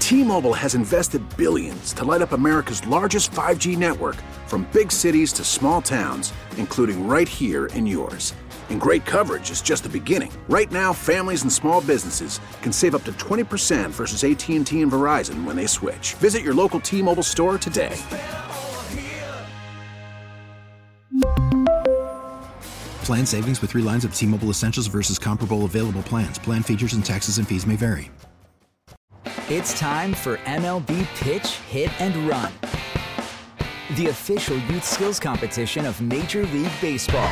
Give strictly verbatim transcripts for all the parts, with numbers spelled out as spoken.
T-Mobile has invested billions to light up America's largest five G network, from big cities to small towns, including right here in yours. And great coverage is just the beginning. Right now, families and small businesses can save up to twenty percent versus A T and T and Verizon when they switch. Visit your local T-Mobile store today. Plan savings with three lines of T-Mobile Essentials versus comparable available plans. Plan features and taxes and fees may vary. It's time for M L B Pitch, Hit, and Run, the official youth skills competition of Major League Baseball.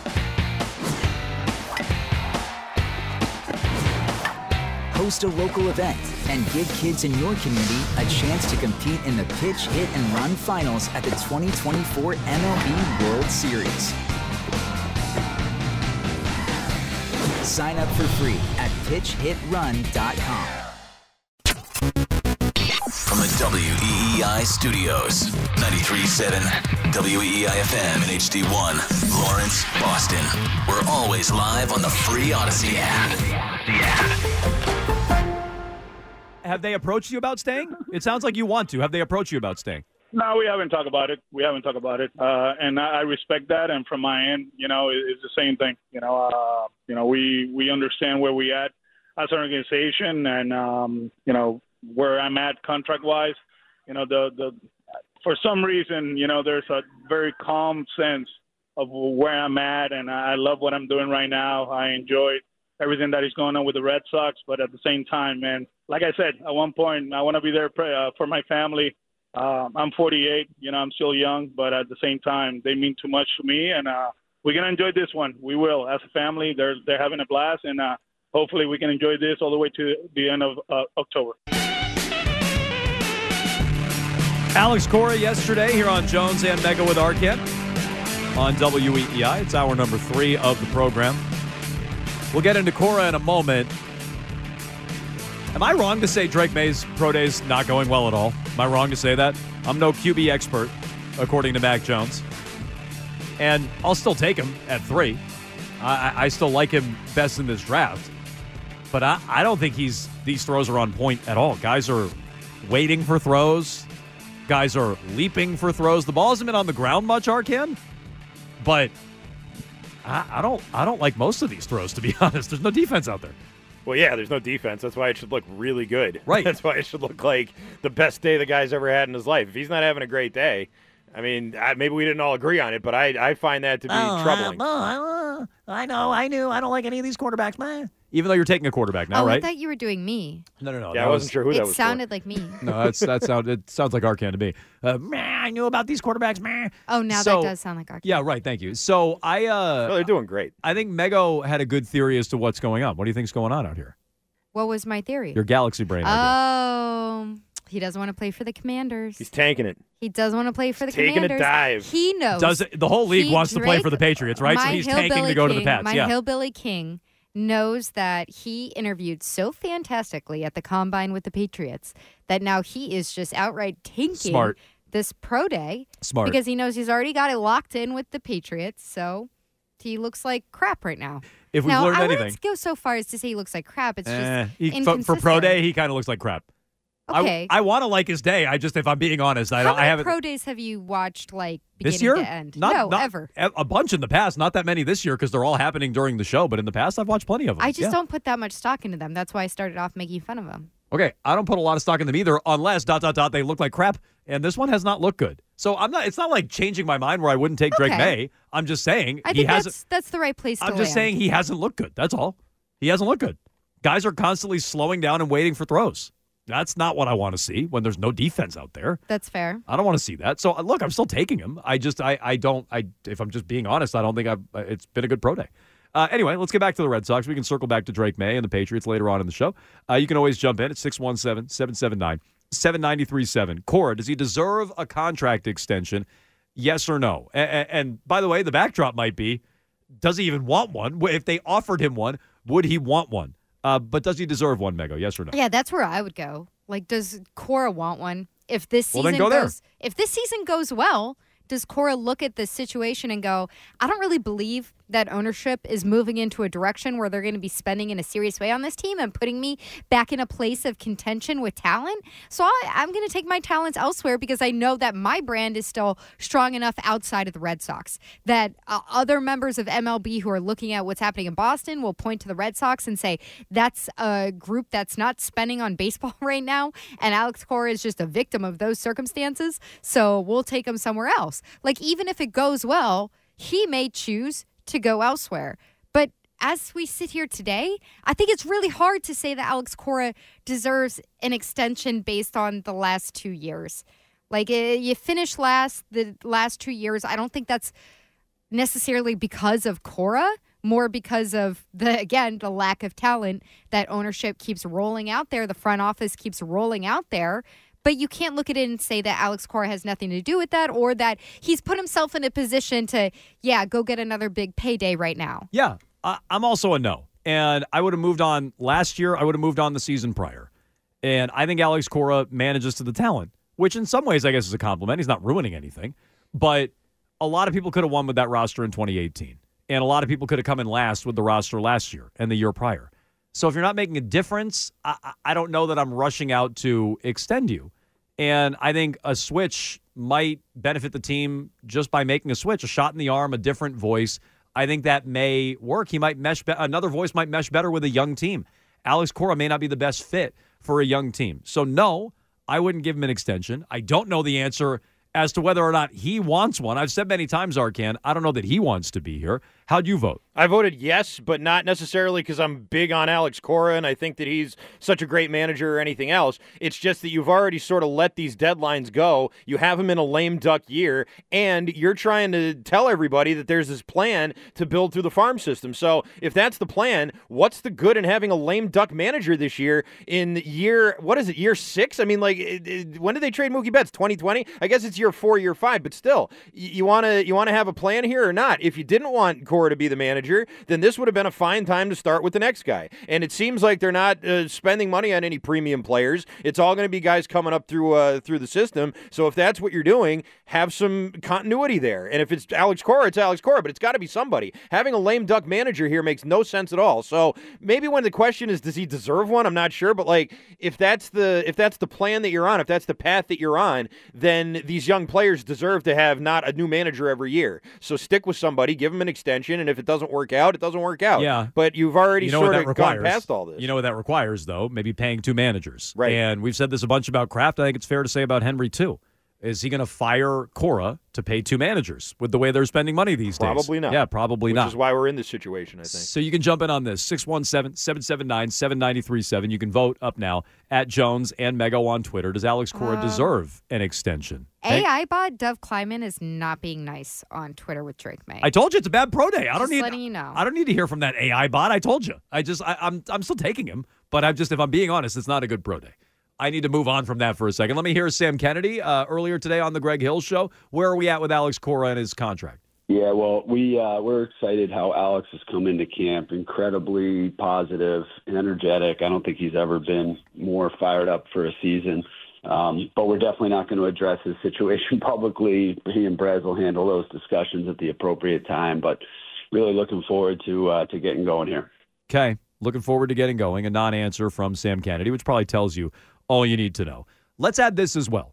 Host a local event and give kids in your community a chance to compete in the Pitch, Hit, and Run finals at the twenty twenty-four M L B World Series. Sign up for free at pitch hit run dot com. From the W E E I studios, ninety-three point seven W E E I F M and H D one, Lawrence, Boston. We're always live on the free Odyssey app. The app. Have they approached you about staying? It sounds like you want to. Have they approached you about staying? No, we haven't talked about it. We haven't talked about it, uh, and I, I respect that. And from my end, you know, it, it's the same thing. You know, uh, you know, we we understand where we at as an organization, and um, you know, where I'm at contract-wise. You know, the the for some reason, you know, there's a very calm sense of where I'm at, and I love what I'm doing right now. I enjoy everything that is going on with the Red Sox, but at the same time, man, like I said, at one point, I want to be there uh, for my family. Uh, I'm forty-eight, you know, I'm still young, but at the same time, they mean too much to me, and uh, we're going to enjoy this one. We will. As a family, they're they're having a blast, and uh, hopefully we can enjoy this all the way to the end of uh, October. Alex Cora yesterday here on Jones and Mega with Arquette on W E E I. It's hour number three of the program. We'll get into Cora in a moment. Am I wrong to say Drake May's pro day's not going well at all? Am I wrong to say that? I'm no Q B expert, according to Mac Jones. And I'll still take him at three. I, I still like him best in this draft. But I, I don't think he's these throws are on point at all. Guys are waiting for throws. Guys are leaping for throws. The ball hasn't been on the ground much, Arcan. But I, I don't I don't like most of these throws, to be honest. There's no defense out there. Well, yeah, there's no defense. That's why it should look really good. Right. That's why it should look like the best day the guy's ever had in his life. If he's not having a great day, I mean, I, maybe we didn't all agree on it, but I, I find that to be oh, troubling. I, I know, I knew. I don't like any of these quarterbacks, man. Even though you're taking a quarterback now, oh, right? I thought you were doing me. No, no, no. Yeah, I wasn't was, sure who it that was sounded for. like me. No, that's, that sound, it sounds like Arcan to me. Uh, I knew about these quarterbacks, man. Oh, now so, that does sound like Arcan. Yeah, right, thank you. So I... Uh, no, they're doing great. I think Mego had a good theory as to what's going on. What do you think's going on out here? What was my theory? Your galaxy brain idea. Oh, he doesn't want to play for the Commanders. He's tanking it. He does want to play for the taking Commanders. Taking a dive. He knows. Does it, the whole league he, wants to play Drake, for the Patriots, right? So he's tanking to go King, to the Pats. My yeah. hillbilly king knows that he interviewed so fantastically at the Combine with the Patriots that now he is just outright tanking Smart. this pro day. Smart. Because he knows he's already got it locked in with the Patriots, so he looks like crap right now. If we've now, learned I anything. wouldn't go so far as to say he looks like crap. It's eh, just he, for, inconsistent. for pro day, he kind of looks like crap. Okay. I, I want to like his day. I just, if I'm being honest, I How don't. many I haven't. pro days have you watched, like, beginning This year? to end? Not, no, not, ever. A bunch in the past. Not that many this year because they're all happening during the show. But in the past, I've watched plenty of them. I just yeah. don't put that much stock into them. That's why I started off making fun of them. Okay, I don't put a lot of stock in them either, unless dot dot dot they look like crap, and this one has not looked good. So I'm not. It's not like changing my mind where I wouldn't take Drake Okay. May. I'm just saying I he think hasn't. that's, that's the right place to I'm just land. saying he hasn't looked good. That's all. He hasn't looked good. Guys are constantly slowing down and waiting for throws. That's not what I want to see when there's no defense out there. That's fair. I don't want to see that. So look, I'm still taking him. I just, I, I don't, I. If I'm just being honest, I don't think I've. It's been a good pro day. Uh, anyway, let's get back to the Red Sox. We can circle back to Drake May and the Patriots later on in the show. Uh, you can always jump in at six one seven, seven seven nine, seven nine three seven. Cora, does he deserve a contract extension? Yes or no? And, and by the way, the backdrop might be, does he even want one? If they offered him one, would he want one? Uh, but does he deserve one, Mego? Yes or no? Yeah, that's where I would go. Like, does Cora want one? If this Well, season then go there. goes, if this season goes well, does Cora look at the situation and go, I don't really believe that ownership is moving into a direction where they're going to be spending in a serious way on this team and putting me back in a place of contention with talent. So I, I'm going to take my talents elsewhere because I know that my brand is still strong enough outside of the Red Sox that uh, other members of M L B who are looking at what's happening in Boston will point to the Red Sox and say, that's a group that's not spending on baseball right now, and Alex Cora is just a victim of those circumstances, so we'll take him somewhere else. Like, even if it goes well, he may choose to go elsewhere. But as we sit here today, I think it's really hard to say that Alex Cora deserves an extension based on the last two years. Like, you finish last the last two years. I don't think that's necessarily because of Cora, more because of, the again, the lack of talent that ownership keeps rolling out there, the front office keeps rolling out there. But you can't look at it and say that Alex Cora has nothing to do with that, or that he's put himself in a position to, yeah, go get another big payday right now. Yeah, I, I'm also a no. And I would have moved on last year. I would have moved on the season prior. And I think Alex Cora manages to the talent, which in some ways I guess is a compliment. He's not ruining anything. But a lot of people could have won with that roster in twenty eighteen. And a lot of people could have come in last with the roster last year and the year prior. So if you're not making a difference, I, I don't know that I'm rushing out to extend you. And I think a switch might benefit the team just by making a switch, a shot in the arm, a different voice. I think that may work. He might mesh, be- another voice might mesh better with a young team. Alex Cora may not be the best fit for a young team. So no, I wouldn't give him an extension. I don't know the answer as to whether or not he wants one. I've said many times, Arcan, I don't know that he wants to be here. How'd you vote? I voted yes, but not necessarily because I'm big on Alex Cora and I think that he's such a great manager or anything else. It's just that you've already sort of let these deadlines go. You have him in a lame duck year, and you're trying to tell everybody that there's this plan to build through the farm system. So if that's the plan, what's the good in having a lame duck manager this year in year, what is it, year six? I mean, like, it, it, when did they trade Mookie Betts? twenty twenty? I guess it's year four, year five, but still, you want to you want to have a plan here or not? If you didn't want Cora to be the manager, then this would have been a fine time to start with the next guy. And it seems like they're not uh, spending money on any premium players. It's all going to be guys coming up through uh, through the system. So if that's what you're doing, have some continuity there. And if it's Alex Cora, it's Alex Cora, but it's got to be somebody. Having a lame duck manager here makes no sense at all. So maybe when the question is, does he deserve one? I'm not sure, but like if that's the if that's the plan that you're on, if that's the path that you're on, then these young players deserve to have not a new manager every year. So stick with somebody, give them an extension, and if it doesn't work out, it doesn't work out. Yeah. But you've already you know sort of gone past all this. You know what that requires, though? Maybe paying two managers. Right. And we've said this a bunch about Kraft. I think it's fair to say about Henry, too. Is he going to fire Cora to pay two managers with the way they're spending money these days? Probably not. Yeah, probably Which not. Which is why we're in this situation, I think. So you can jump in on this. six one seven, seven seven nine, seven nine three seven. You can vote up now at Jones and Mego on Twitter. Does Alex Cora Um, deserve an extension? A I bot Dove Kleiman is not being nice on Twitter with Drake May. I told you it's a bad pro day. I don't Just need. letting you know. I don't need to hear from that A I bot. I told you. I just. I, I'm. I'm still taking him, but I'm just. If I'm being honest, it's not a good pro day. I need to move on from that for a second. Let me hear Sam Kennedy uh, earlier today on the Greg Hill Show. Where are we at with Alex Cora and his contract? Yeah, well, we uh, we're excited how Alex has come into camp. Incredibly positive, energetic. I don't think he's ever been more fired up for a season. Um, but we're definitely not going to address his situation publicly. He and Brez will handle those discussions at the appropriate time. But really looking forward to uh, to getting going here. Okay, looking forward to getting going. A non-answer from Sam Kennedy, which probably tells you all you need to know. Let's add this as well.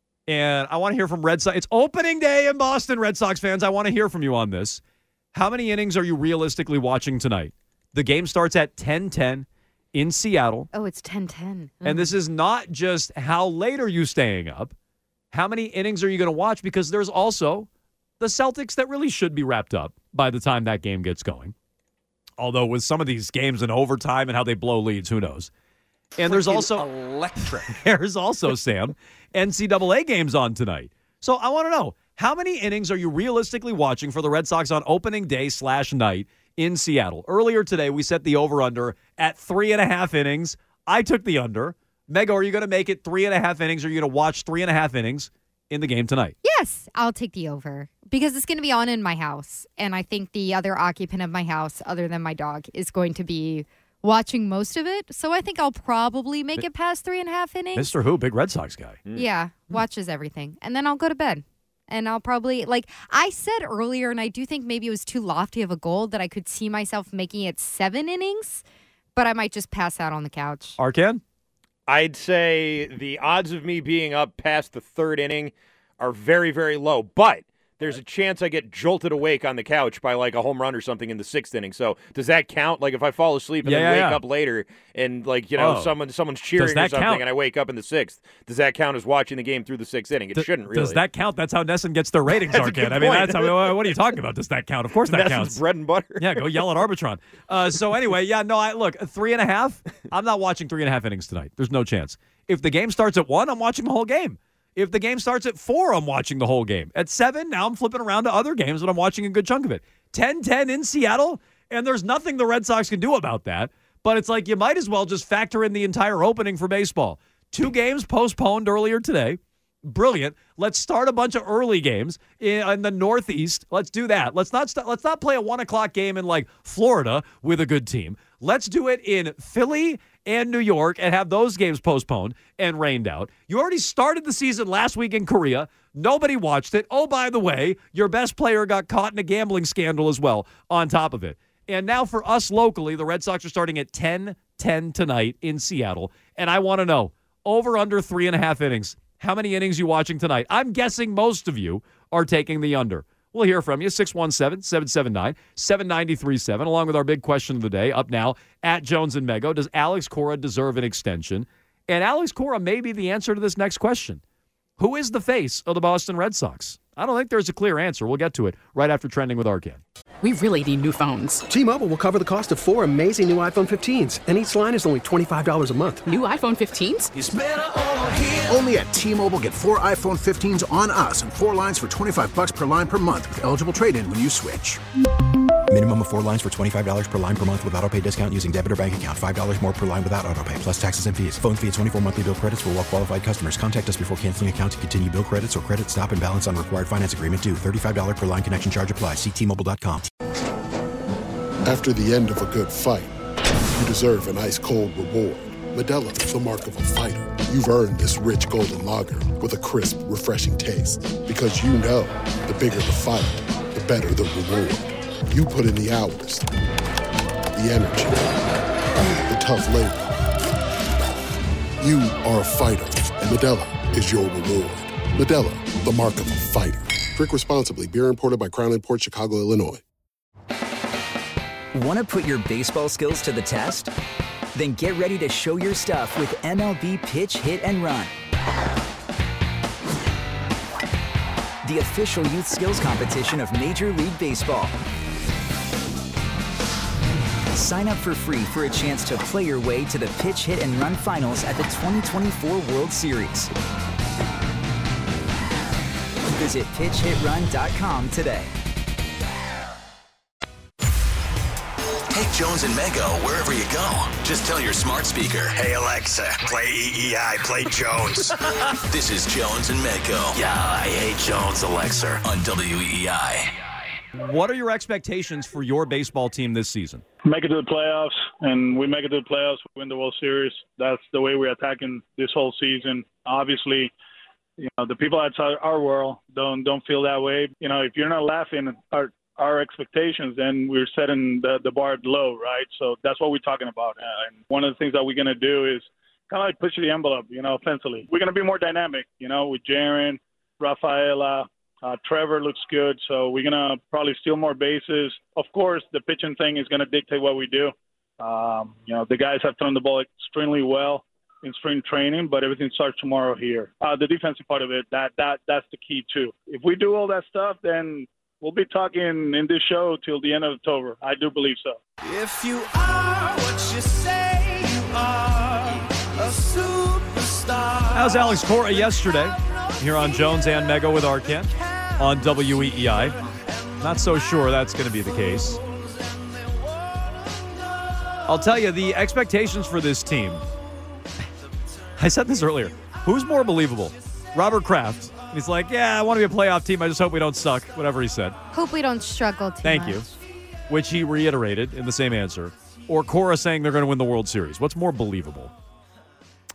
And I want to hear from Red Sox. It's opening day in Boston, Red Sox fans. I want to hear from you on this. How many innings are you realistically watching tonight? The game starts at ten ten in Seattle. Oh, it's ten ten. Mm. And this is not just how late are you staying up. How many innings are you going to watch? Because there's also the Celtics that really should be wrapped up by the time that game gets going. Although with some of these games in overtime and how they blow leads, who knows? And there's also electric. There's also, Sam, N C double A games on tonight. So I want to know, how many innings are you realistically watching for the Red Sox on opening day slash night in Seattle? Earlier today, we set the over-under at three and a half innings. I took the under. Mego, are you going to make it three and a half innings, or are you going to watch three and a half innings in the game tonight? Yes, I'll take the over because it's going to be on in my house. And I think the other occupant of my house, other than my dog, is going to be watching most of it. So I think I'll probably make it past three and a half innings. Mister Who, big Red Sox guy. Mm. Yeah, watches everything. And then I'll go to bed. And I'll probably, like I said earlier, and I do think maybe it was too lofty of a goal that I could see myself making it seven innings, but I might just pass out on the couch. Arcan? I'd say the odds of me being up past the third inning are very, very low. But there's a chance I get jolted awake on the couch by like a home run or something in the sixth inning. So does that count? Like if I fall asleep and yeah, then yeah, wake yeah. up later and like, you know, oh. someone someone's cheering or something count? and I wake up in the sixth, does that count as watching the game through the sixth inning? It D- shouldn't really. Does that count? That's how Nesson gets their ratings, That's a Arcan. good I mean, point. that's how, what are you talking about? Does that count? Of course that Nesson's counts. bread and butter. Yeah, go yell at Arbitron. Uh, so anyway, yeah, no, I look, three and a half, I'm not watching three and a half innings tonight. There's no chance. If the game starts at one, I'm watching the whole game. If the game starts at four, I'm watching the whole game. At seven, now I'm flipping around to other games, but I'm watching a good chunk of it. ten ten in Seattle, and there's nothing the Red Sox can do about that. But it's like you might as well just factor in the entire opening for baseball. Two games postponed earlier today. Brilliant. Let's start a bunch of early games in, in the Northeast. Let's do that. Let's not st- let's not play a one o'clock game in like Florida with a good team. Let's do it in Philly and New York and have those games postponed and rained out. You already started the season last week in Korea. Nobody watched it. Oh, by the way, your best player got caught in a gambling scandal as well on top of it. And now for us locally, the Red Sox are starting at ten ten tonight in Seattle. And I want to know, over under three and a half innings. How many innings you watching tonight? I'm guessing most of you are taking the under. We'll hear from you, six one seven, seven seven nine, seven nine three seven, along with our big question of the day up now at Jones and Mego. Does Alex Cora deserve an extension? And Alex Cora may be the answer to this next question. Who is the face of the Boston Red Sox? I don't think there's a clear answer. We'll get to it right after Trending with Arcan. We really need new phones. T-Mobile will cover the cost of four amazing new iPhone fifteens, and each line is only twenty-five dollars a month. New iPhone fifteens? It's better over here. Only at T-Mobile, get four iPhone fifteens on us and four lines for twenty-five bucks per line per month with eligible trade-in when you switch. Minimum of four lines for twenty-five dollars per line per month with autopay discount using debit or bank account. five dollars more per line without autopay, plus taxes and fees. Phone fee at twenty-four monthly bill credits for well-qualified customers. Contact us before canceling account to continue bill credits or credit stop and balance on required finance agreement due. thirty-five dollars per line connection charge applies. See T Mobile dot com. After the end of a good fight, you deserve an ice-cold reward. Modelo is the mark of a fighter. You've earned this rich golden lager with a crisp, refreshing taste. Because you know, the bigger the fight, the better the reward. You put in the hours, the energy, the tough labor. You are a fighter, and Modelo is your reward. Modelo, the mark of a fighter. Drink responsibly. Beer imported by Crown Imports, Chicago, Illinois. Want to put your baseball skills to the test? Then get ready to show your stuff with M L B Pitch, Hit, and Run. The official youth skills competition of Major League Baseball. Sign up for free for a chance to play your way to the Pitch, Hit, and Run finals at the twenty twenty-four World Series. Visit pitch hit run dot com today. Take Jones and Mego wherever you go. Just tell your smart speaker, "Hey Alexa, play E E I, play Jones." This is Jones and Mego. Yeah, I hate Jones, Alexa. On W E E I. What are your expectations for your baseball team this season? Make it to the playoffs, and we make it to the playoffs, win the World Series. That's the way we're attacking this whole season. Obviously, you know, the people outside our world don't don't feel that way. You know, if you're not laughing at our, our expectations, then we're setting the, the bar low, right? So that's what we're talking about. And one of the things that we're going to do is kind of like push the envelope, you know, offensively. We're going to be more dynamic, you know, with Jaron, Rafaela, uh, Trevor looks good. So we're going to probably steal more bases. Of course, the pitching thing is going to dictate what we do. Um, you know, the guys have thrown the ball extremely well in spring training, but everything starts tomorrow here. Uh, the defensive part of it, that that that's the key too. If we do all that stuff, then we'll be talking in this show till the end of October. I do believe so. If you are what you say you are, a superstar. How's Alex Cora yesterday here on Jones and Mego with Arcan on W E E I? Not so sure that's going to be the case. I'll tell you, the expectations for this team, I said this earlier, who's more believable? Robert Kraft. He's like, yeah, I want to be a playoff team. I just hope we don't suck, whatever he said. Hope we don't struggle too Thank much. you. Which he reiterated in the same answer. Or Cora saying they're going to win the World Series. What's more believable?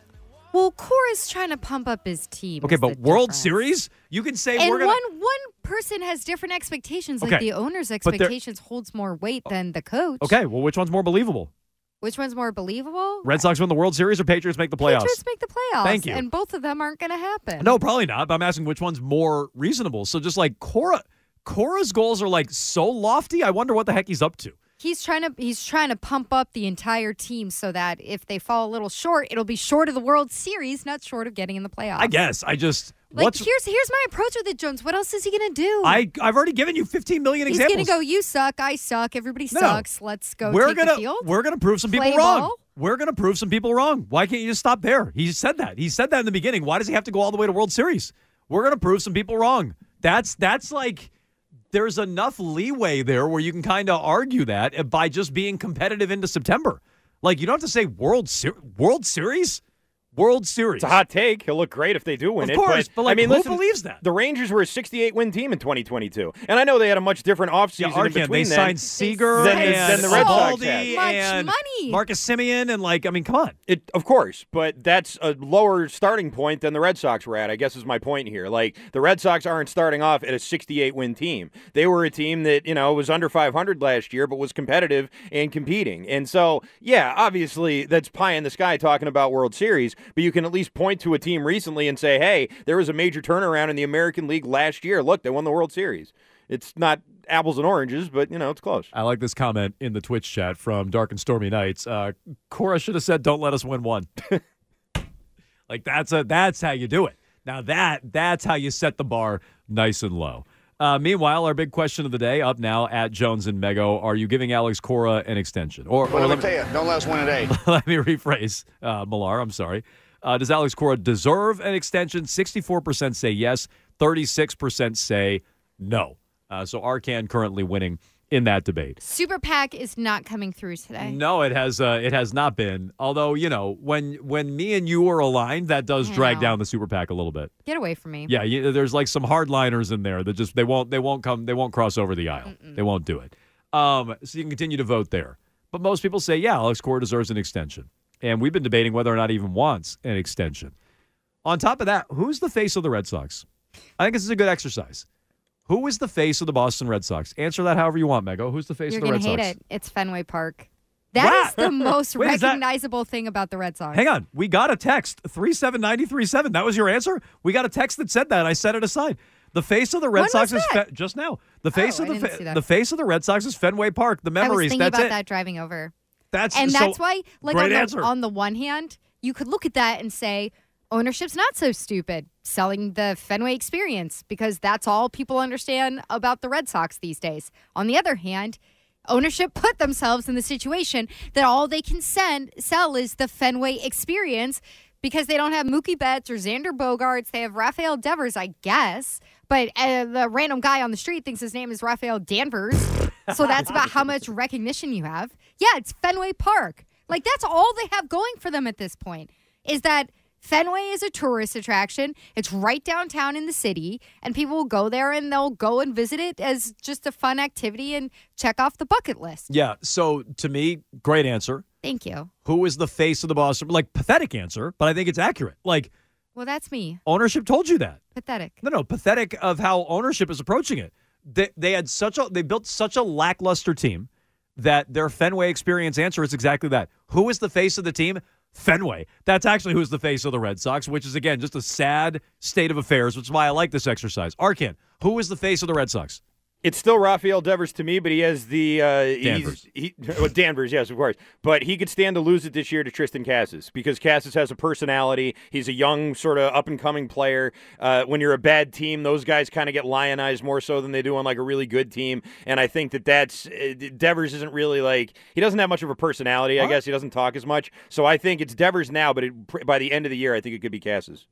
Well, Cora's trying to pump up his team. Okay, is but the World difference. Series, you can say And we're gonna. one one person has different expectations. Like Okay, the owner's but there- expectations holds more weight than the coach. Okay, well, which one's more believable? Which one's more believable? Red Sox win the World Series or Patriots make the playoffs? Patriots make the playoffs. Thank you. And both of them aren't going to happen. No, probably not. But I'm asking which one's more reasonable. So just like Cora, Cora's goals are like so lofty. I wonder what the heck he's up to. He's trying to he's trying to pump up the entire team so that if they fall a little short, it'll be short of the World Series, not short of getting in the playoffs. I guess. I just Like what's here's here's my approach with it, Jones. What else is he gonna do? I I've already given you fifteen million He's examples. gonna go. You suck. I suck. Everybody No. sucks. Let's go. We're take gonna the field. we're gonna prove some people Play wrong. ball. We're gonna prove some people wrong. Why can't you just stop there? He said that. He said that in the beginning. Why does he have to go all the way to World Series? We're gonna prove some people wrong. That's that's like there's enough leeway there where you can kind of argue that by just being competitive into September. Like you don't have to say World Ser- World Series. World Series. It's a hot take. He'll look great if they do win Of it. course, but, like, I mean, who listen, believes that? The Rangers were a sixty-eight win team in twenty twenty-two, and I know they had a much different offseason Yeah, in Arkin, between they then signed Seager than, and than the Red Sox Eovaldi had. Much and money. Marcus Semien and like I mean, come on. It, of course, but that's a lower starting point than the Red Sox were at, I guess is my point here. Like, the Red Sox aren't starting off at a sixty-eight win team. They were a team that, you know, was under five hundred last year, but was competitive and competing. And so, yeah, obviously, that's pie in the sky talking about World Series, but you can at least point to a team recently and say, hey, there was a major turnaround in the American League last year. Look, they won the World Series. It's not apples and oranges, but, you know, it's close. I like this comment in the Twitch chat from Dark and Stormy Nights. Uh, Cora should have said, "Don't let us win one." Like that's a that's how you do it. Now that that's how you set the bar nice and low. Uh, meanwhile, our big question of the day up now at Jones and Mego: are you giving Alex Cora an extension? Or, Well, or let me tell you, don't let us win today. let me rephrase, uh, Millar. I'm sorry. Uh, does Alex Cora deserve an extension? sixty-four percent say yes. thirty-six percent say no. Uh, so Arcan currently winning in that debate. Super PAC is not coming through today. No, it has. Uh, it has not been. Although you know, when when me and you are aligned, that does I drag know. down the Super PAC a little bit. Get away from me. Yeah, you, there's like some hardliners in there that just they won't they won't come they won't cross over the aisle. Mm-mm. They won't do it. Um, so you can continue to vote there. But most people say, yeah, Alex Cora deserves an extension, and we've been debating whether or not he even wants an extension. On top of that, who's the face of the Red Sox? I think this is a good exercise. Who is the face of the Boston Red Sox? Answer that however you want, Mego. Who's the face You're of the Red gonna Sox? hate it. It's Fenway Park. That What? is the most Wait, is that- recognizable thing about the Red Sox. Hang on. We got a text, three seven nine three seven. That was your answer? We got a text that said that. I set it aside. The face of the Red When Sox was is that? Fe- just now. The face Oh, of I the didn't fa- see that. the face of the Red Sox is Fenway Park. The I was memories. thinking That's about it. that driving over. That's and so- that's why, like on great the, answer. on the one hand, you could look at that and say, ownership's not so stupid, selling the Fenway experience, because that's all people understand about the Red Sox these days. On the other hand, ownership put themselves in the situation that all they can send sell is the Fenway experience because they don't have Mookie Betts or Xander Bogaerts. They have Rafael Devers, I guess, but uh, the random guy on the street thinks his name is Rafael Danvers. So that's about how much recognition you have. Yeah, it's Fenway Park. Like, that's all they have going for them at this point, is that Fenway is a tourist attraction. It's right downtown in the city, and people will go there and they'll go and visit it as just a fun activity and check off the bucket list. Yeah. So to me, great answer. Thank you. Who is the face of the Boston? Like, pathetic answer, but I think it's accurate. Like, Well, that's me. ownership told you that. Pathetic. No, no, pathetic of how ownership is approaching it. They, they had such a they built such a lackluster team that their Fenway experience answer is exactly that. Who is the face of the team? Fenway. That's actually who's the face of the Red Sox, which is, again, just a sad state of affairs, which is why I like this exercise. Arkin, who is the face of the Red Sox? It's still Rafael Devers to me, but he has the uh, Danvers. He's, he, well, Danvers, yes, of course. But he could stand to lose it this year to Tristan Casas because Casas has a personality. He's a young, sort of up and coming player. Uh, when you're a bad team, those guys kind of get lionized more so than they do on like a really good team. And I think that that's uh, Devers isn't really like he doesn't have much of a personality. I What? guess he doesn't talk as much. So I think it's Devers now, but it, by the end of the year, I think it could be Casas.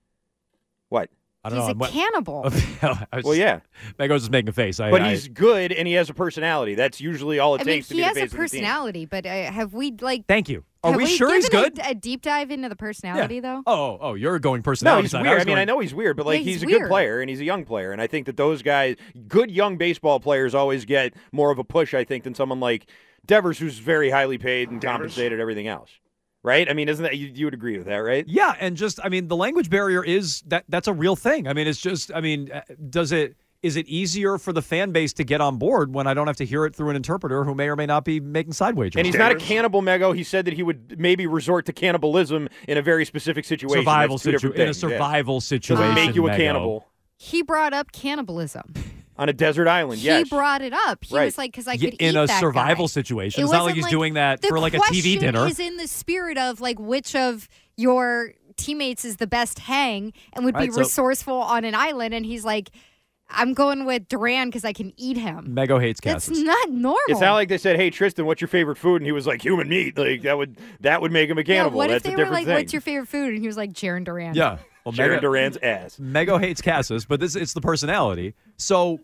What? I don't He's know. a cannibal. I was- Well, yeah. Mego's just making a face. I, But I- he's good and he has a personality. That's usually all it I mean, takes to he be has the a face of the team. personality, but uh, have we, like... Thank you. Are have we sure he's given good? A, a deep dive into the personality, though? Oh, oh, you're going No, personality. he's side. weird. I, was mean, going- I know he's weird, but like Yeah, he's he's, a weird. good player and he's a young player, and I think that those guys, good young baseball players, always get more of a push. I think than someone like Devers, who's very highly paid and compensated, everything else. Right? I mean, isn't that you, you would agree with that, right? Yeah, and just I mean, the language barrier is that that's a real thing. I mean, it's just I mean, uh, does it is it easier for the fan base to get on board when I don't have to hear it through an interpreter who may or may not be making side wagers? And he's not a cannibal, Mego. He said that he would maybe resort to cannibalism in a very specific situation. Survival That's two situ- different in a things, yeah. survival situation. Doesn't make you a Mego. cannibal. He brought up cannibalism. On a desert island, yes. He brought it up. He Right. was like, because I Yeah, could in eat a that survival guy. situation. It It's not like wasn't he's like- doing that the for like a T V question dinner. is in the spirit of like which of your teammates is the best hang and would Right, be so- resourceful on an island. And he's like, I'm going with Duran because I can eat him. Mego hates That's Cassis. not normal. It's not like they said, "Hey Tristan, what's your favorite food?" And he was like, "Human meat." Like that would that would make him a Yeah, cannibal. what That's if a they were different like, thing. what's your favorite food? And he was like, Jaron Duran. Yeah. Well, Jaron Mego- Duran's ass. Mego hates Cassis, but this it's the personality. So,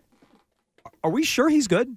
are we sure he's good?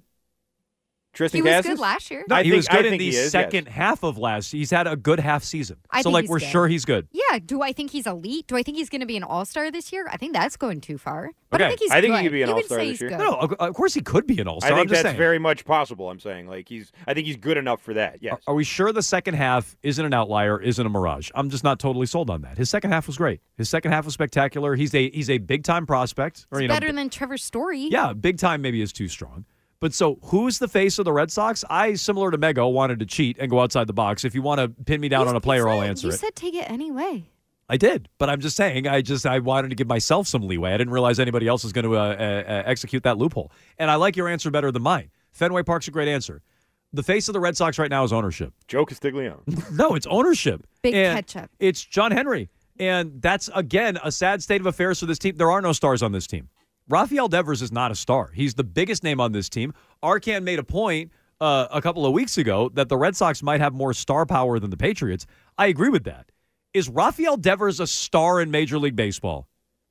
Tristan He was Cassis? good last year. No, I he think- was good I in think the he is, second yes. half of last. He's had a good half season. I so, think like, he's we're good. sure he's good. Yeah. Do I think he's elite? Do I think he's going to be an all-star this year? I think that's going too far. But I Okay. think he's I think he good. could be an You would all-star say this he's year. good. No, of of course he could be an all-star. I think I'm just that's saying. very much possible. I'm saying, like he's. I think he's good enough for that. Yes. Are we sure the second half isn't an outlier, isn't a mirage? I'm just not totally sold on that. His second half was great. His second half was spectacular. He's a he's a big time prospect. Or, It's you know, better than Trevor Story. yeah, big time maybe is too strong. But so who's the face of the Red Sox? I, similar to Mego, wanted to cheat and go outside the box. If you want to pin me down You- on a you player, I'll said- answer You it. said take it anyway. I did, but I'm just saying. I just I wanted to give myself some leeway. I didn't realize anybody else was going to uh, uh, uh, execute that loophole. And I like your answer better than mine. Fenway Park's a great answer. The face of the Red Sox right now is ownership. Joe Castiglione. No, it's ownership. Big And ketchup. It's John Henry. And that's, again, a sad state of affairs for this team. There are no stars on this team. Rafael Devers is not a star. He's the biggest name on this team. Arcand made a point uh, a couple of weeks ago that the Red Sox might have more star power than the Patriots. I agree with that. Is Rafael Devers a star in Major League Baseball?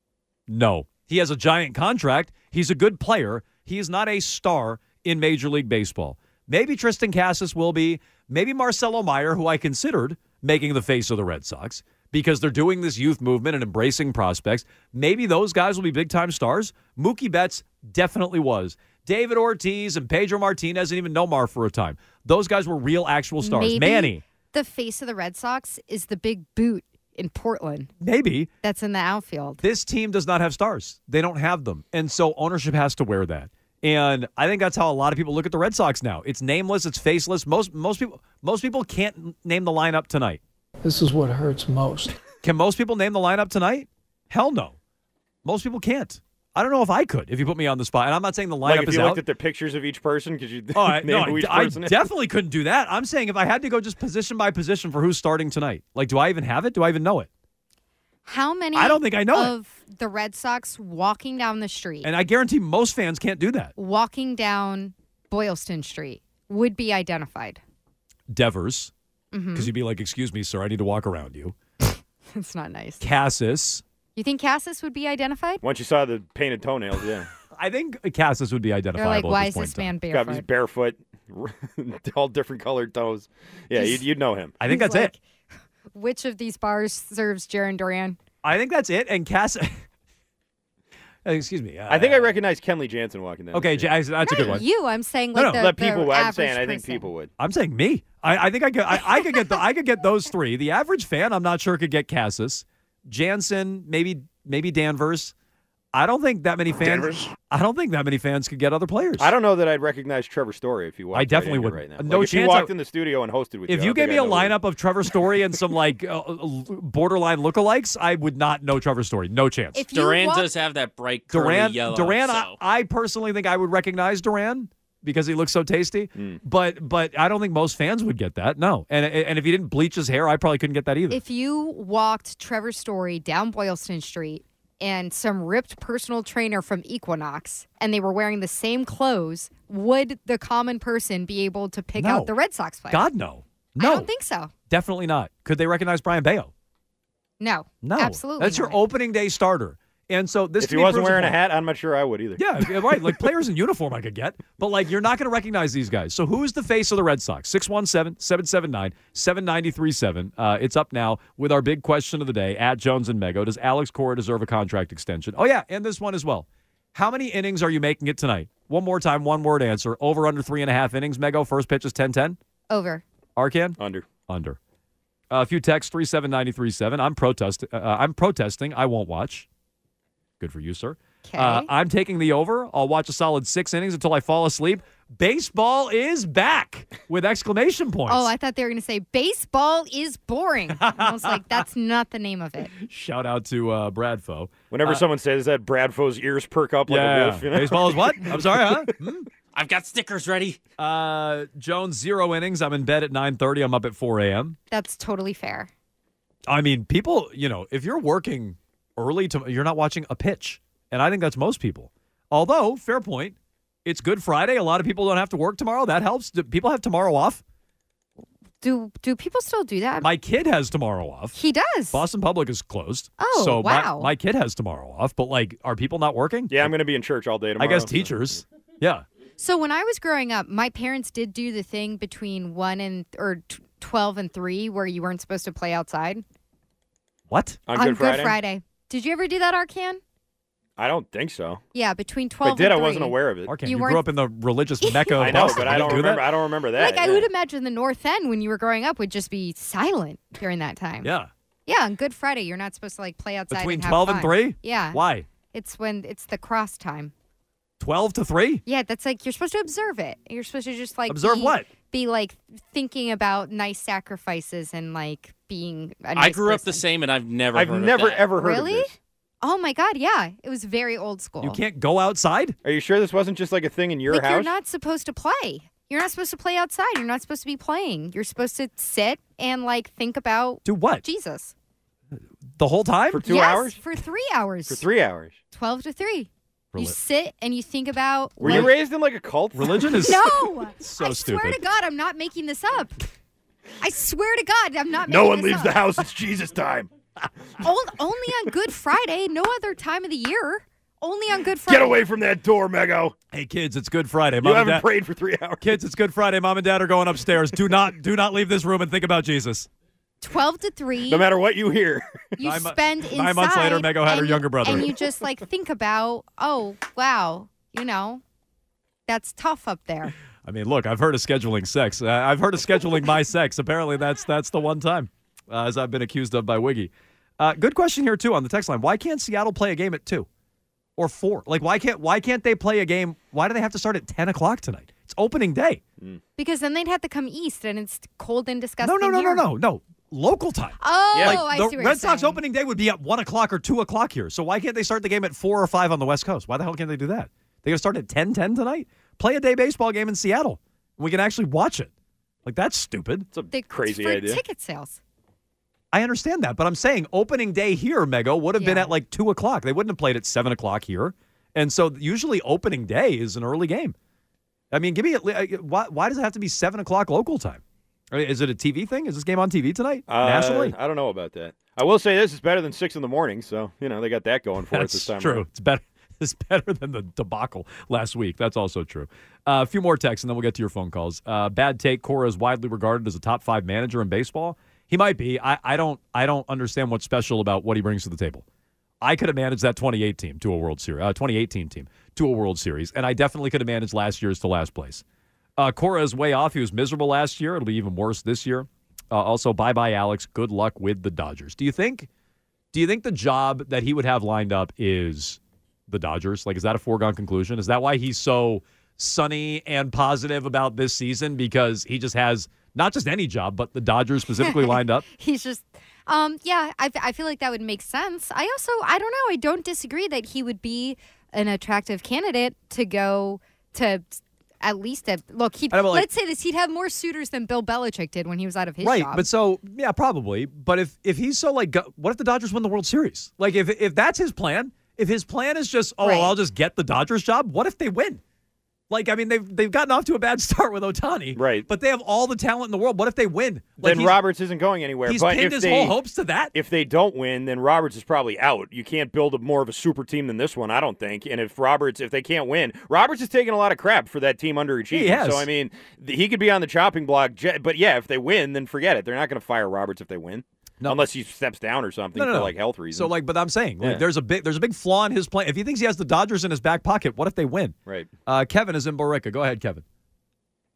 No. He has a giant contract. He's a good player. He is not a star in Major League Baseball. Maybe Tristan Cassis will be. Maybe Marcelo Meyer, who I considered making the face of the Red Sox because they're doing this youth movement and embracing prospects. Maybe those guys will be big-time stars. Mookie Betts definitely was. David Ortiz and Pedro Martinez and even Nomar for a time. Those guys were real, actual stars. Maybe Manny. the face of the Red Sox is the big boot in Portland. Maybe. That's in the outfield. This team does not have stars. They don't have them. And so ownership has to wear that. And I think that's how a lot of people look at the Red Sox now. It's nameless, it's faceless. Most most people most people can't name the lineup tonight. This is what hurts most. Can most people name the lineup tonight? Hell no. Most people can't. I don't know if I could if you put me on the spot. And I'm not saying the lineup Like if is you out. looked at the pictures of each person, could you Oh, I, name no, who each I, I person is? definitely couldn't do that. I'm saying if I had to go just position by position for who's starting tonight, like, do I even have it? Do I even know it? How many I don't think I know it. of the Red Sox walking down the street, And I guarantee most fans can't do that. walking down Boylston Street would be identified? Devers, because Mhm. you'd be like, excuse me, sir, I need to walk around you. It's not nice. Cassis. You think Cassis would be identified? Once you saw the painted toenails, yeah. I think Cassis would be identifiable. They're like, at why this is point this in time. man Got his barefoot? barefoot, all different colored toes. Yeah, He's- you'd, you'd know him. I think He's that's like, it. Which of these bars serves Jaron Duran? I think that's it. And Cassis. Excuse me. Uh, I think I recognize Kenley Jansen walking down. Okay, the street. J- that's a good one. You, I'm saying No, like no, the, Let the people. I'm average saying. I think person. people would. I'm saying me. I, I think I could. I, I could get. The, I could get those three. The average fan, I'm not sure could get Cassis, Jansen, maybe maybe Danvers. I don't think that many fans. Danvers? I don't think that many fans could get other players. I don't know that I'd recognize Trevor Story if he walked. I definitely right in wouldn't. here right now. No like if chance he walked I- in the studio and hosted with If you. I you don't gave think me a I'd know lineup of Trevor Story and some like uh, borderline lookalikes, I would not know Trevor Story. No chance. If you Duran walk- does have that bright curly Duran, yellow. Duran, so. I, I personally think I would recognize Duran because he looks so tasty. Mm. But but I don't think most fans would get that. No, and and if he didn't bleach his hair, I probably couldn't get that either. If you walked Trevor Story down Boylston Street and some ripped personal trainer from Equinox and they were wearing the same clothes, would the common person be able to pick No. out the Red Sox player? God no, no, I don't think so. definitely not. Could they recognize Brian Bayo? No. No, Absolutely. That's your not. opening day starter. And so this If to he me wasn't proves wearing a point. hat, I'm not sure I would either. Yeah, yeah, right. Like players in uniform I could get. But like you're not going to recognize these guys. So who is the face of the Red Sox? six one seven, seven seven nine, seven nine three seven. Uh, it's up now with our big question of the day at Jones and Mego. Does Alex Cora deserve a contract extension? Oh, yeah, and this one as well. How many innings are you making it tonight? One more time, one word answer. Over under three and a half innings. Mego, first pitch is ten ten. Over. Arcan? Under. Under. Uh, a few texts, three seven nine three seven. I'm protest. Uh, I'm protesting. I won't watch. Good for you, sir. Okay. Uh, I'm taking the over. I'll watch a solid six innings until I fall asleep. Baseball is back with exclamation points. Oh, I thought they were going to say baseball is boring. I was like, that's not the name of it. Shout out to uh, Bradfo. Whenever Uh, someone says that, Bradfo's ears perk up like yeah, a wolf. You know? Baseball is what? I'm sorry, huh? Hmm? I've got stickers ready. Uh, Jones, zero innings. I'm in bed at nine thirty. I'm up at four a.m. That's totally fair. I mean, people, you know, if you're working early, to, you're not watching a pitch. And I think that's most people. Although, fair point, it's Good Friday. A lot of people don't have to work tomorrow. That helps. Do people have tomorrow off? Do do people still do that? My kid has tomorrow off. He does. Boston Public is closed. Oh, so wow. My, my kid has tomorrow off. But, like, are people not working? Yeah, I'm going to be in church all day tomorrow. I guess so- teachers. Yeah. So when I was growing up, my parents did do the thing between one and or t- twelve and three where you weren't supposed to play outside. What? On, On Good Friday? Good Friday. Did you ever do that, Arcan? I don't think so. Yeah, between If I twelve did, and I three. wasn't aware of it. Arcan, You you, weren't- grew up in the religious mecca of I know, Boston. but I You don't do remember. that? I don't remember that. Like, I yeah. would imagine the North End when you were growing up would just be silent during that time. Yeah. Yeah, on Good Friday, you're not supposed to, like, play outside Between and have twelve and fun. three? Yeah. Why? It's when it's the cross time. twelve to three? Yeah, that's like you're supposed to observe it. You're supposed to just like Observe be, what? Be like thinking about nice sacrifices and like being. A I nice grew up the person. same, and I've never. I've heard never of that. ever heard Really? of this. Oh my God! Yeah, it was very old school. You can't go outside? Are you sure this wasn't just like a thing in your like house? you're not supposed to play. You're not supposed to play outside. You're not supposed to be playing. You're supposed to sit and like think about Do what? Jesus. The whole time? For two yes, hours? For three hours. For three hours. Twelve to three. You Reli- sit and you think about. Were like, you raised in like a cult? Religion is No. so I stupid. swear to God, I'm not making this up. I swear to God, I'm not No making one this leaves up. the house. It's Jesus time. On- only on Good Friday, no other time of the year. Only on Good Friday. Get away from that door, Mego. Hey kids, it's Good Friday. You Mom and haven't Dad- prayed for three hours. Kids, it's Good Friday. Mom and Dad are going upstairs. Do not do not leave this room and think about Jesus. twelve to three. No matter what you hear. You Nine mo- spend nine inside. months later, Mego had her and- younger brother. And you just like think about, oh, wow, you know, that's tough up there. I mean, look, I've heard of scheduling sex. Uh, I've heard of scheduling my sex. Apparently, that's that's the one time, uh, as I've been accused of by Wiggy. Uh, good question here too on the text line. Why can't Seattle play a game at two or four? Like, why can't why can't they play a game? Why do they have to start at ten o'clock tonight? It's opening day. Because then they'd have to come east, and it's cold and disgusting. No, no, no, here. no, no, no. Local time. Oh, like I the see what Red you're Sox saying. opening day would be at one o'clock or two o'clock here. So why can't they start the game at four or five on the West Coast? Why the hell can't they do that? They gonna start at ten ten tonight? Play a day baseball game in Seattle. We can actually watch it. Like, that's stupid. It's a They- crazy for idea. ticket sales. I understand that, but I'm saying opening day here, Mego, would have been Yeah. at like two o'clock. They wouldn't have played at seven o'clock here. And so usually opening day is an early game. I mean, give me, a, why, why does it have to be seven o'clock local time? I mean, is it a T V thing? Is this game on T V tonight? Uh, Nationally? I don't know about that. I will say this is better than six in the morning, so you know they got that going for it That's this time. true. around. It's better. It's better than the debacle last week. That's also true. Uh, a few more texts, and then we'll get to your phone calls. Uh, bad take. Cora is widely regarded as a top five manager in baseball. He might be. I, I don't. I don't understand what's special about what he brings to the table. I could have managed that twenty-eight team to a World Series, uh, twenty eighteen team to a World Series, and I definitely could have managed last year's to last place. Uh, Cora is way off. He was miserable last year. It'll be even worse this year. Uh, also, bye bye, Alex. Good luck with the Dodgers. Do you think? Do you think the job that he would have lined up is the Dodgers? Like, is that a foregone conclusion? Is that why he's so sunny and positive about this season? Because he just has not just any job, but the Dodgers specifically lined up? He's just, um, yeah, I, I feel like that would make sense. I also, I don't know, I don't disagree that he would be an attractive candidate to go to at least a look. He'd, I know, but, like- let's say this: he'd have more suitors than Bill Belichick did when he was out of his Right, job. but so yeah, probably. But if if he's so like, go- what if the Dodgers win the World Series? Like, if if that's his plan, if his plan is just, oh, Right. I'll just get the Dodgers job. What if they win? Like, I mean, they've they've gotten off to a bad start with Ohtani, Right. But they have all the talent in the world. What if they win? Like, Then he's- Roberts isn't going anywhere. He's but pinned if his they, whole hopes to that. If they don't win, then Roberts is probably out. You can't build a more of a super team than this one, I don't think. And if Roberts, if they can't win, Roberts is taking a lot of crap for that team underachieving. He has. So I mean, th- he could be on the chopping block. je- But yeah, if they win, then forget it. They're not going to fire Roberts if they win, No. unless he steps down or something No, no, for no. like health reasons. So, like, but I'm saying, like, Yeah. there's a big there's a big flaw in his plan. If he thinks he has the Dodgers in his back pocket, what if they win? right. Uh, Kevin is in Borica. Go ahead, Kevin.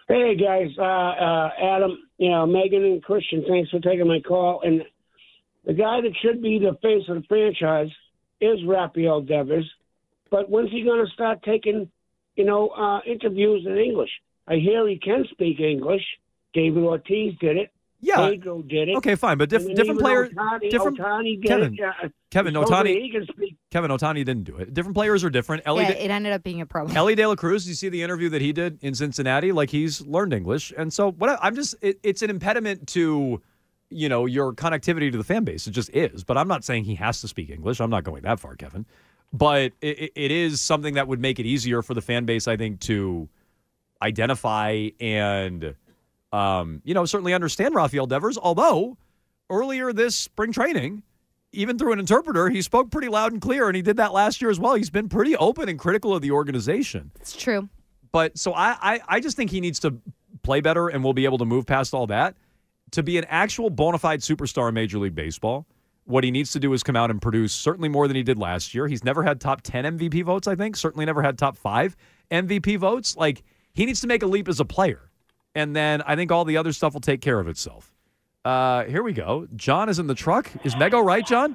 Hey, guys. Uh, uh, Adam, you know, Megan and Christian, thanks for taking my call. And the guy that should be the face of the franchise is Rafael Devers. But when's he going to start taking, you know, uh, interviews in English? I hear he can speak English. David Ortiz did it. Yeah. Pedro did it. Okay, fine, but diff- And then different even players. Ohtani, different Ohtani did Kevin. it. Uh, Kevin supposedly Ohtani. He can speak. Kevin Ohtani didn't do it. Different players are different. Ellie, Yeah, De- it ended up being a problem. Ellie De La Cruz. You see the interview that he did in Cincinnati. Like he's learned English, and so what? I, I'm just. It, it's an impediment to, you know, your connectivity to the fan base. It just is. But I'm not saying he has to speak English. I'm not going that far, Kevin. But it, it is something that would make it easier for the fan base, I think, to identify and, um, you know, certainly understand Rafael Devers. Although earlier this spring training, even through an interpreter, he spoke pretty loud and clear, and he did that last year as well. He's been pretty open and critical of the organization. It's true. But so I, I, I just think he needs to play better, and we'll be able to move past all that. To be an actual bona fide superstar in Major League Baseball, what he needs to do is come out and produce certainly more than he did last year. He's never had top ten M V P votes, I think. Certainly never had top five M V P votes. Like, he needs to make a leap as a player. And then I think all the other stuff will take care of itself. Uh, here we go. John is in the truck. Is Mego right, John?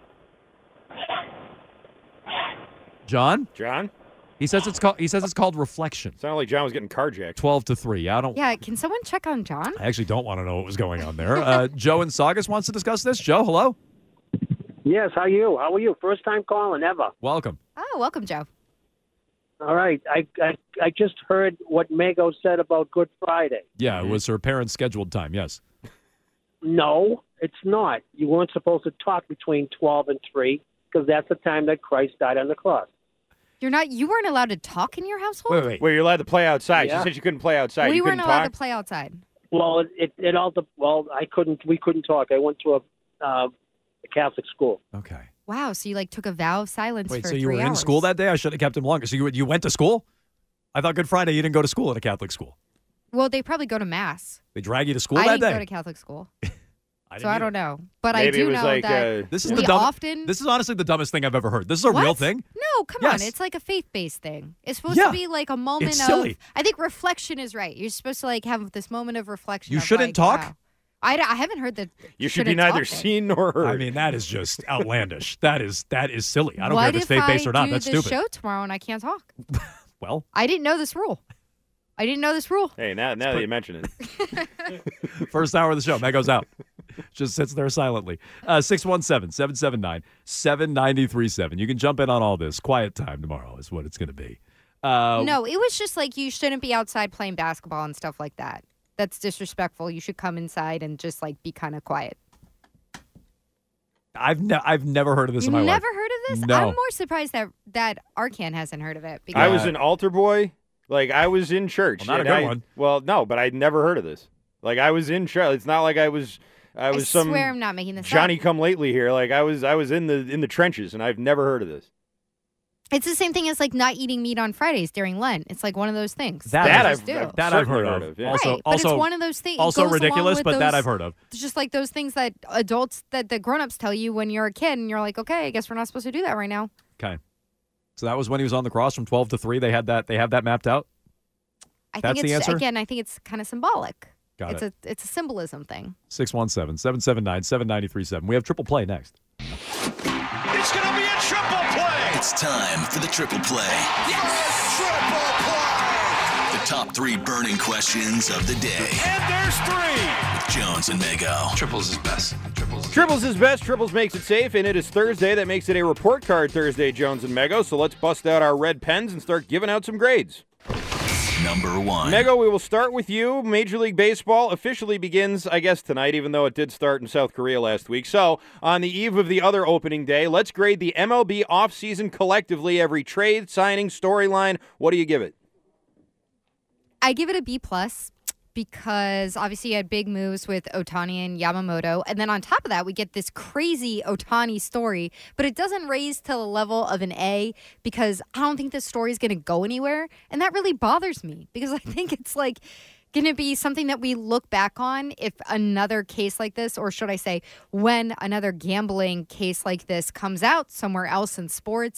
John? John? He says it's called. He says it's called reflection. Sounded like John was getting carjacked. Twelve to three. I don't. Yeah, can someone check on John? I actually don't want to know what was going on there. Uh, Joe and Saugus wants to discuss this. Joe, hello. Yes, how are you? How are you? First time calling ever. Welcome. Oh, welcome, Joe. All right. I I, I just heard what Mego said about Good Friday. Yeah, it was her parents' scheduled time. Yes. No, it's not. You weren't supposed to talk between twelve and three because that's the time that Christ died on the cross. You're not. You weren't allowed to talk in your household. Wait, wait, wait. You're allowed to play outside. Yeah. She said you couldn't play outside. we you weren't couldn't allowed talk? to play outside. Well, it it, it all the well, I couldn't. We couldn't talk. I went to a, uh, a Catholic school. Okay. Wow. So you like took a vow of silence Wait, for so you three were hours. in school that day? I should have kept him longer. So you you went to school? I thought Good Friday you didn't go to school at a Catholic school. Well, they probably go to mass. They drag you to school I that didn't day. go to Catholic school. I so I don't know, but Maybe I do it was know like, that uh, This is we the dumb, often. This is honestly the dumbest thing I've ever heard. This is a What? real thing. No, come Yes. on. It's like a faith-based thing. It's supposed Yeah. to be like a moment It's of. silly. I think reflection is right. You're supposed to like have this moment of reflection. You of, shouldn't like, talk? wow. I, I haven't heard that. You should be shouldn't neither talk thing. seen nor heard. I mean, that is just outlandish. that is that is silly. I don't what care if it's faith based I or not. do That's the stupid. show tomorrow and I can't talk? Well, I didn't know this rule. I didn't know this rule. Hey, now now that you mention it. first hour of the show, Mego's out. Just sits there silently. Uh, six one seven, seven seven nine, seven nine three seven. You can jump in on all this. Quiet time tomorrow is what it's going to be. Uh, No, it was just like you shouldn't be outside playing basketball and stuff like that. That's disrespectful. You should come inside and just like be kind of quiet. I've, ne- I've never heard of this You've in my never life. heard of this? No. I'm more surprised that that Arcan hasn't heard of it. Because I was an altar boy. Like, I was in church. Well, not a and good I- one. Well, no, but I'd never heard of this. Like, I was in church. It's not like I was I was some swear I'm not making this Johnny up. come lately here. Like, I was I was in the in the trenches, and I've never heard of this. It's the same thing as like not eating meat on Fridays during Lent. It's like one of those things. That, you That just I've- do. I've- that I've certainly heard heard of. of, yeah. Also, Right, but also, it's one of those things. it Also goes along ridiculous, with but that those- I've heard of. It's just like those things that adults, that the grown-ups tell you when you're a kid, and you're like, okay, I guess we're not supposed to do that right now. Okay. So that was when he was on the cross from twelve to three. They had that. They have that mapped out. I That's think the it's answer? again. I think it's kind of symbolic. Got it's it. a it's a symbolism thing. six one seven, seven seven nine, seven nine three seven. We have triple play next. It's going to be a triple play. It's time for the triple play. Yes! Triple play! The top three burning questions of the day. And there's three. With Jones and Mego. Triples is best. Triples. Triples is best. Triples makes it safe, and it is Thursday. That makes it a report card Thursday, Jones and Mego. So let's bust out our red pens and start giving out some grades. Number one. Mego, we will start with you. Major League Baseball officially begins, I guess, tonight, even though it did start in South Korea last week. So, on the eve of the other opening day, let's grade the M L B offseason collectively. Every trade, signing, storyline. What do you give it? I give it a B plus because obviously you had big moves with Ohtani and Yamamoto, and then on top of that we get this crazy Ohtani story, but it doesn't raise to the level of an A because I don't think this story is going to go anywhere, and that really bothers me because I think it's like going to be something that we look back on if another case like this, or should I say when another gambling case like this comes out somewhere else in sports,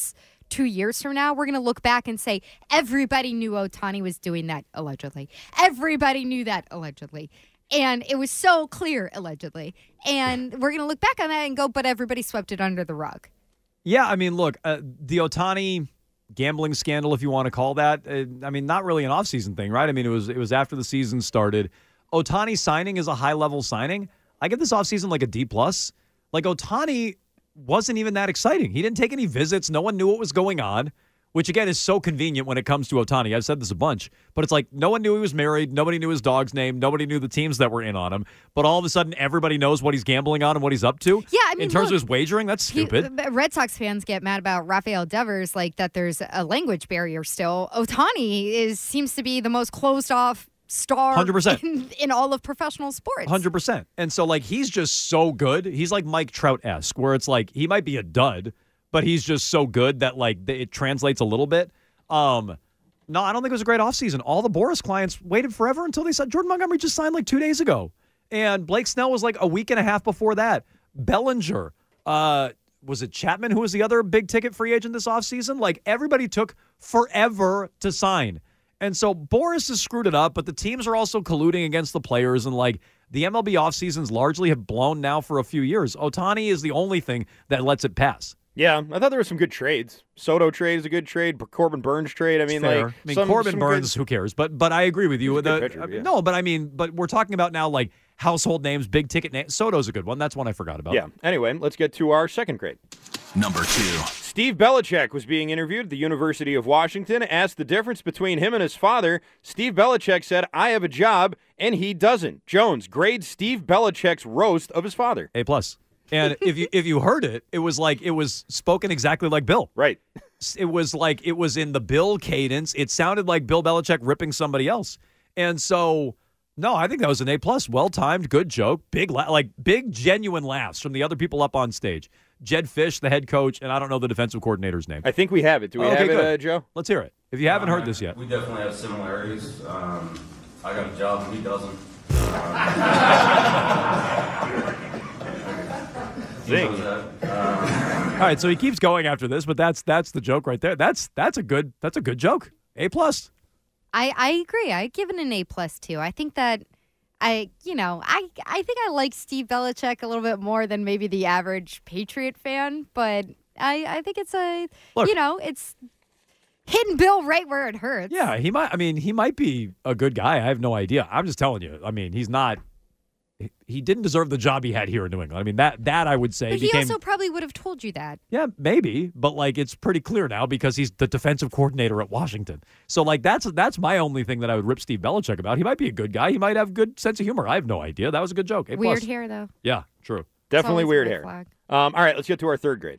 two years from now, we're going to look back and say, everybody knew Ohtani was doing that, allegedly. Everybody knew that, allegedly. And it was so clear, allegedly. And we're going to look back on that and go, but everybody swept it under the rug. Yeah, I mean, look, uh, the Ohtani gambling scandal, if you want to call that, uh, I mean, not really an offseason thing, right? I mean, it was it was after the season started. Ohtani signing is a high-level signing. I give this offseason like a D plus. Like, Ohtani wasn't even that exciting. He didn't take any visits. No one knew what was going on, which, again, is so convenient when it comes to Ohtani. I've said this a bunch, but it's like no one knew he was married. Nobody knew his dog's name. Nobody knew the teams that were in on him. But all of a sudden, everybody knows what he's gambling on and what he's up to. Yeah, I mean, in terms look, of his wagering, that's stupid. He, Red Sox fans get mad about Rafael Devers, like that there's a language barrier still. Ohtani is seems to be the most closed-off star one hundred percent. In, in all of professional sports. one hundred percent. And so, like, he's just so good. He's like Mike Trout-esque, where it's like he might be a dud, but he's just so good that, like, it translates a little bit. Um, no, I don't think it was a great offseason. All the Boris clients waited forever until they said Jordan Montgomery just signed like two days ago. And Blake Snell was like a week and a half before that. Bellinger, uh, was it Chapman who was the other big ticket free agent this offseason? Like, everybody took forever to sign. And so Boris has screwed it up, but the teams are also colluding against the players. And, like, the M L B offseasons largely have blown now for a few years. Ohtani is the only thing that lets it pass. Yeah, I thought there were some good trades. Soto trade is a good trade. Corbin Burns trade. I mean, Fair. like, I mean, some, Corbin some Burns, good... who cares? But but I agree with you. He's a The, good pitcher, I mean, yeah. No, but I mean, but we're talking about now like household names, big ticket names. Soto's a good one. That's one I forgot about. Yeah. Anyway, let's get to our second grade. Number two. Steve Belichick was being interviewed at the University of Washington. Asked the difference between him and his father. Steve Belichick said, "I have a job," and he doesn't. Jones, grade Steve Belichick's roast of his father. A plus. And if you if you heard it, it was like it was spoken exactly like Bill. Right. It was like it was in the Bill cadence. It sounded like Bill Belichick ripping somebody else. And so, no, I think that was an A plus. Well timed, good joke, big la- like big genuine laughs from the other people up on stage. Jed Fish, the head coach, and I don't know the defensive coordinator's name. I think we have it. Do we okay, have it, good. uh, Joe? Let's hear it. If you haven't Uh, heard this yet. We definitely have similarities. Um, I got a job and he doesn't. Um, he knows that. Um, All right, so he keeps going after this, but that's that's the joke right there. That's that's a good that's a good joke. A plus. I, I agree. I give it an A plus too. I think that I you know I I think I like Steve Belichick a little bit more than maybe the average Patriot fan, but I I think it's a Look. you know it's hitting Bill right where it hurts. Yeah, he might. I mean, he might be a good guy. I have no idea. I'm just telling you. I mean, he's not. He didn't deserve the job he had here in New England. I mean, that that I would say. But he became, also probably would have told you that. Yeah, maybe, but like it's pretty clear now because he's the defensive coordinator at Washington. So like that's that's my only thing that I would rip Steve Belichick about. He might be a good guy. He might have good sense of humor. I have no idea. That was a good joke. A Weird plus. hair though. Yeah, true. Definitely always a weird red hair. flag. Um, all right, let's get to our third grade.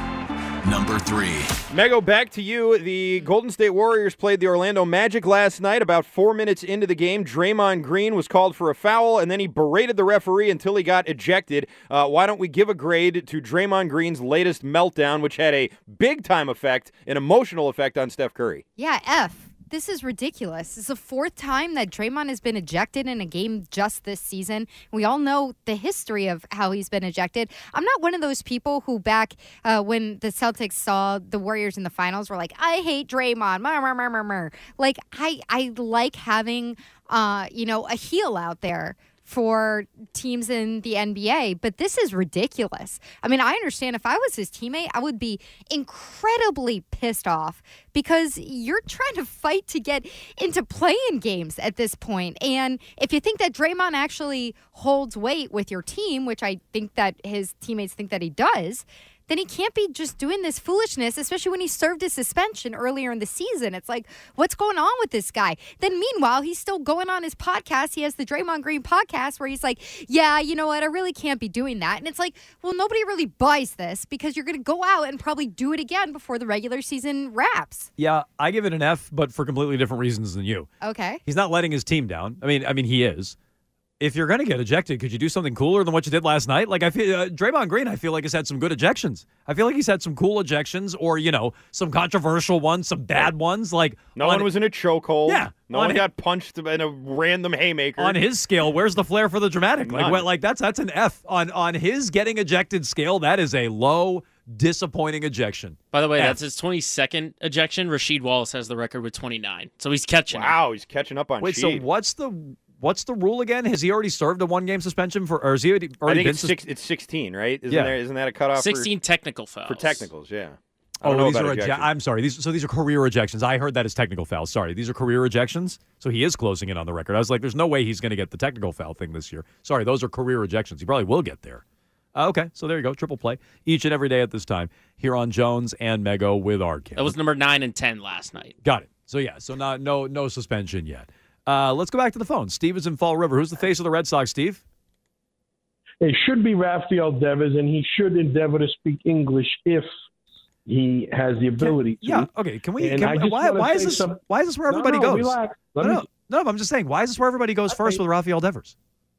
Number three. Mego, back to you. The Golden State Warriors played the Orlando Magic last night. About four minutes into the game, Draymond Green was called for a foul, and then he berated the referee until he got ejected. Uh, why don't we give a grade to Draymond Green's latest meltdown, which had a big-time effect, an emotional effect on Steph Curry? Yeah, F. This is ridiculous. This is the fourth time that Draymond has been ejected in a game just this season. We all know the history of how he's been ejected. I'm not one of those people who back uh, when the Celtics saw the Warriors in the finals were like, I hate Draymond. Mur, mur, mur, mur, mur. Like, I, I like having, uh, you know, a heel out there for teams in the N B A, but this is ridiculous. I mean, I understand if I was his teammate, I would be incredibly pissed off because you're trying to fight to get into play-in games at this point. And if you think that Draymond actually holds weight with your team, which I think that his teammates think that he does, then he can't be just doing this foolishness, especially when he served his suspension earlier in the season. It's like, what's going on with this guy? Then meanwhile, he's still going on his podcast. He has the Draymond Green podcast where he's like, yeah, you know what? I really can't be doing that. And it's like, well, nobody really buys this because you're going to go out and probably do it again before the regular season wraps. Yeah, I give it an F, but for completely different reasons than you. Okay. He's not letting his team down. I mean, I mean, he is. If you're going to get ejected, could you do something cooler than what you did last night? Like, I feel uh, Draymond Green, I feel like, has had some good ejections. I feel like he's had some cool ejections or, you know, some controversial ones, some bad ones. Like No on, one was in a chokehold. Yeah. No on one his, got punched in a random haymaker. On his scale, where's the flair for the dramatic? Like, None. what, like that's that's an F. On, on his getting ejected scale, that is a low disappointing ejection. By the way, F. that's his twenty-second ejection. Rasheed Wallace has the record with twenty-nine. So he's catching Wow, up. he's catching up on Wait, Sheed. so what's the what's the rule again? Has he already served a one-game suspension for, or has he already, I already think been it's, sus- six, it's sixteen, right? Isn't Yeah. there? Isn't that a cutoff? sixteen for, technical fouls. for technicals? Yeah. I Oh, don't know these about are eje- ejections. I'm sorry. These so these are career ejections. I heard that as technical fouls. Sorry, these are career ejections. So he is closing in on the record. I was like, there's no way he's going to get the technical foul thing this year. Sorry, those are career ejections. He probably will get there. Uh, okay, so there you go. Triple play each and every day at this time here on Jones and Mego with Arkin. That was number nine and ten last night. Got it. So yeah, so not no no suspension yet. Uh, let's go back to the phone. Steve is in Fall River. Who's the face of the Red Sox, Steve? It should be Rafael Devers, and he should endeavor to speak English if he has the ability to. Yeah. Okay. Can we? And Can, I just why? wanna Why is say this? some- Why is this where No, everybody no, goes? relax. Let No, me- no, no. I'm just saying. Why is this where everybody goes first with Rafael Devers?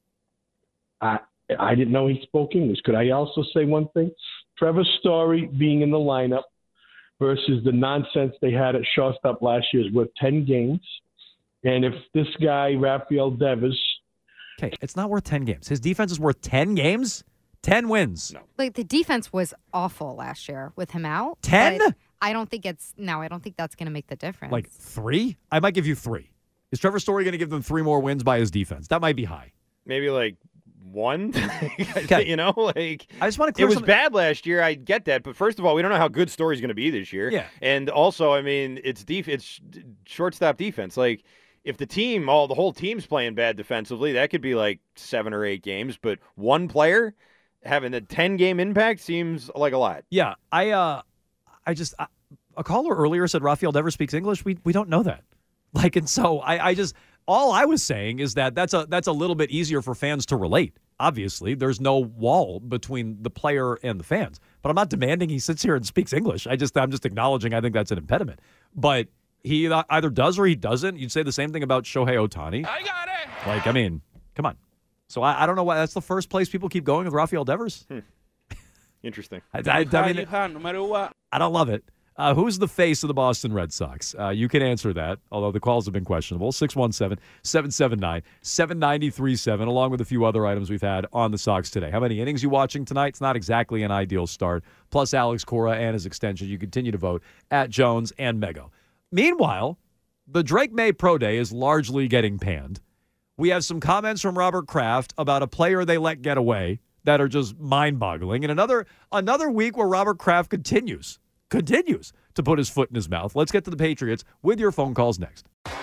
I I didn't know he spoke English. Could I also say one thing? Trevor Story being in the lineup versus the nonsense they had at shortstop last year is worth ten games. And if this guy, Rafael Devers. Okay, it's not worth ten games. His defense is worth ten games? ten wins. No. Like, the defense was awful last year with him out. ten? but I don't think it's, no, I don't think that's going to make the difference. Like three? I might give you three. Is Trevor Story going to give them three more wins by his defense? That might be high. Maybe like one. Okay. You know, like I just want to it clear was something- bad last year. I get that, but first of all, we don't know how good Story's going to be this year. Yeah. And also, I mean, it's def- it's shortstop defense. Like, if the team, all the whole team's playing bad defensively, that could be like seven or eight games. But one player having a ten game impact seems like a lot. Yeah, I uh, I just I, a caller earlier said Rafael Devers speaks English. We we don't know that. Like, and so I I just all I was saying is that that's a that's a little bit easier for fans to relate. Obviously, there's no wall between the player and the fans. But I'm not demanding he sits here and speaks English. I just I'm just acknowledging I think that's an impediment. But he either does or he doesn't. You'd say the same thing about Shohei Ohtani. I got it. Like, I mean, come on. So I, I don't know why that's the first place people keep going with Rafael Devers. Hmm. Interesting. I, I, I mean, no matter what. I don't love it. Uh, who's the face of the Boston Red Sox? Uh, you can answer that, although the calls have been questionable. six one seven, seven seven nine, seven nine three seven, along with a few other items we've had on the Sox today. How many innings you watching tonight? It's not exactly an ideal start. Plus Alex Cora and his extension. You continue to vote at Jones and Mego. Meanwhile, the Drake May Pro Day is largely getting panned. We have some comments from Robert Kraft about a player they let get away that are just mind-boggling. And another another week where Robert Kraft continues, continues to put his foot in his mouth. Let's get to the Patriots with your phone calls next.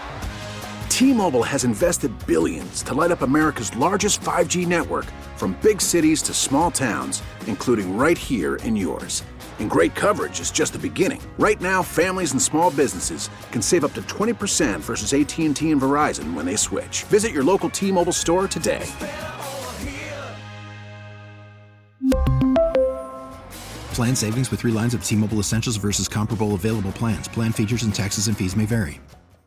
T-Mobile has invested billions to light up America's largest five G network, from big cities to small towns, including right here in yours. And great coverage is just the beginning. Right now, families and small businesses can save up to twenty percent versus A T and T and Verizon when they switch. Visit your local T-Mobile store today. Plan savings with three lines of T-Mobile Essentials versus comparable available plans. Plan features and taxes and fees may vary.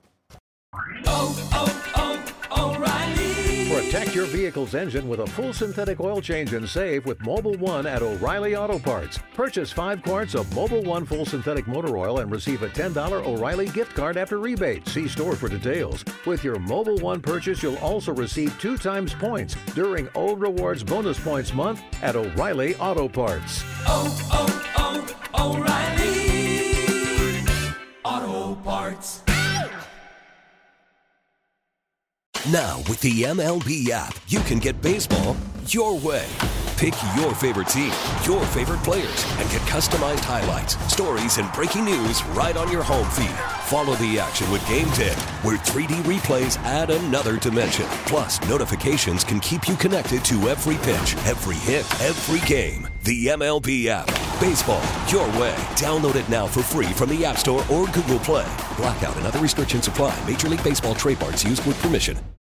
Protect your vehicle's engine with a full synthetic oil change and save with Mobile One at O'Reilly Auto Parts. Purchase five quarts of Mobile One full synthetic motor oil and receive a ten dollars O'Reilly gift card after rebate. See store for details. With your Mobile One purchase, you'll also receive two times points during O Rewards Bonus Points Month at O'Reilly Auto Parts. Oh, oh, oh, O'Reilly Auto Parts. Now, with the M L B app, you can get baseball your way. Pick your favorite team, your favorite players, and get customized highlights, stories, and breaking news right on your home feed. Follow the action with Game Day, where three D replays add another dimension. Plus, notifications can keep you connected to every pitch, every hit, every game. The M L B app. Baseball your way. Download it now for free from the App Store or Google Play. Blackout and other restrictions apply. Major League Baseball trademarks used with permission.